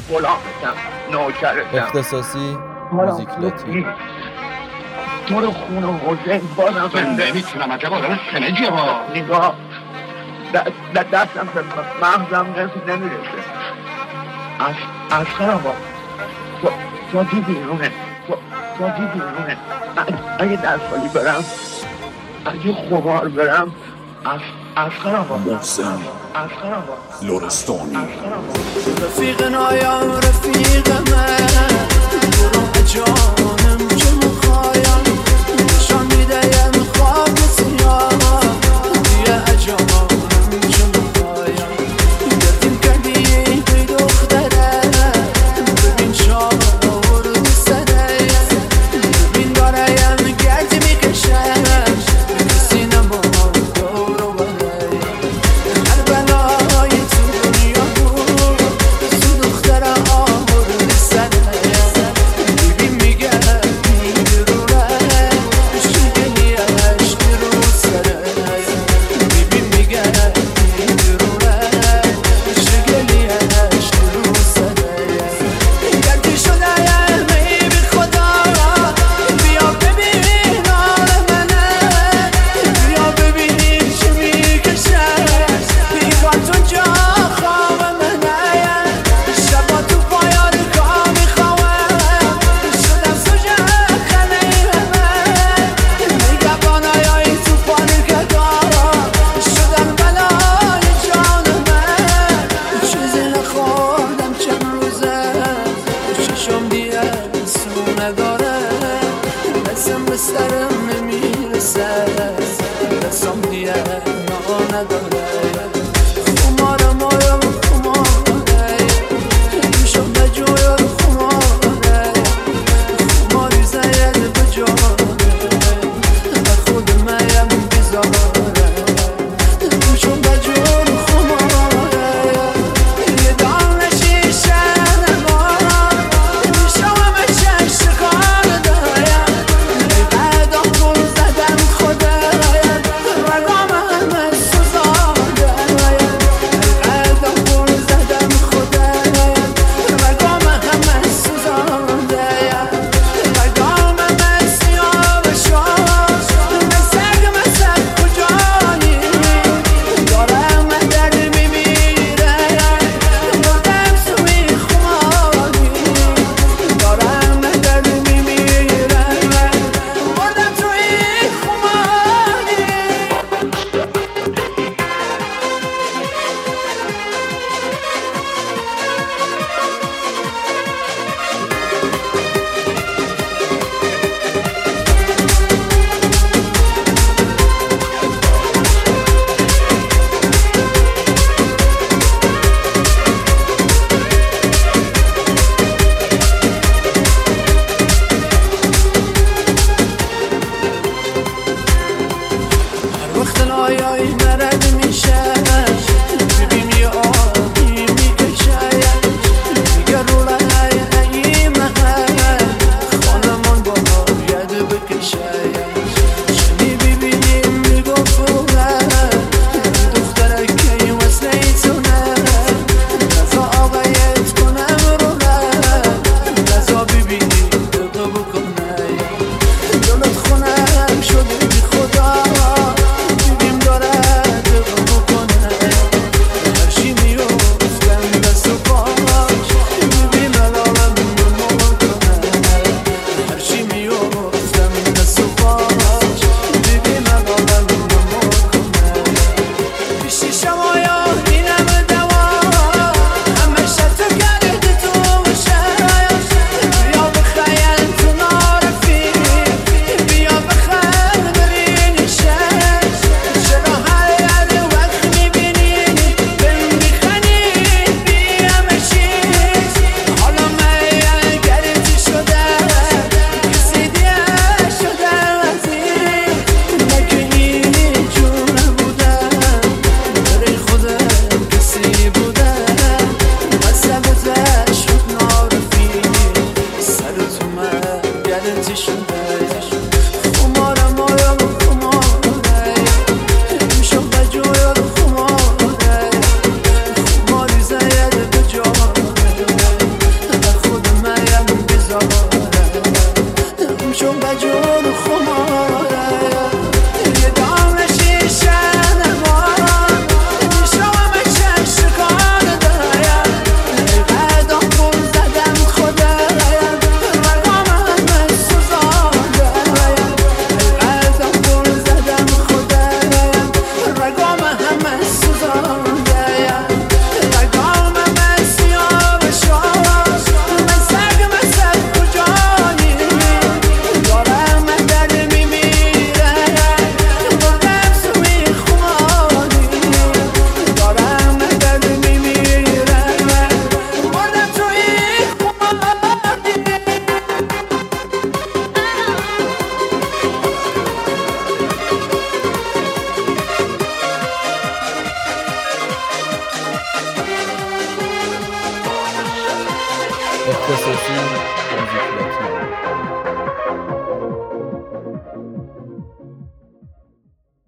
غلامتم، نوکرتم. اختصاصی موزیک لاتین. تو رو خون و حسین بازم من نمیتونم عجب آدم خنجیه با نگاه دستم به مغزم نمیرسه. اصلا با ساجی بیرونه، ساجی بیرونه. اگه دستالی برم، اگه خمار برم، اصلا با محسن لرستانی. رفیق نایم رفیق من برو جانم که مخوایم نشان میدیم خواب سیاه دیگه جانم که مخوایم گردیم کردی توی دختره ببین شاور سره ببین داریم گردی میکشم کسی نما دورو بره هر بلای تو دنیا بود تو دختره آور سره ببین میگه اختصاصی